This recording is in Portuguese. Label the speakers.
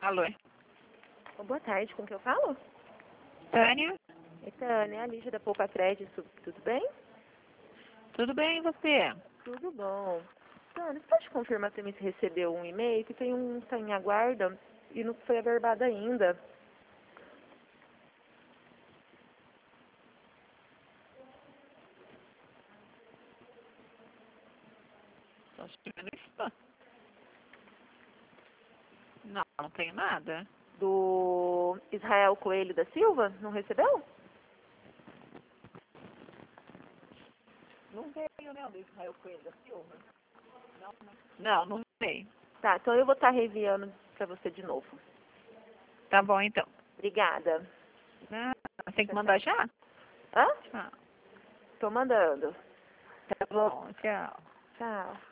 Speaker 1: Alô?
Speaker 2: Boa tarde, com quem eu falo?
Speaker 1: Tânia?
Speaker 2: Tânia, é a Lígia da Poupa Crédito, tudo bem?
Speaker 1: Tudo bem, e você?
Speaker 2: Tudo bom. Tânia, você pode confirmar se você recebeu um e-mail que tem um tá em aguarda e não foi averbado ainda?
Speaker 1: Só estive no spam. Não, não tenho nada.
Speaker 2: Do Israel Coelho da Silva? Não recebeu?
Speaker 1: Não veio, né, do Israel Coelho da Silva? Não veio.
Speaker 2: Tá, então eu vou estar reenviando pra você de novo.
Speaker 1: Tá bom, então.
Speaker 2: Obrigada.
Speaker 1: Tem que mandar já?
Speaker 2: Hã?
Speaker 1: Tchau.
Speaker 2: Tô mandando.
Speaker 1: Tá bom, tchau.
Speaker 2: Tchau.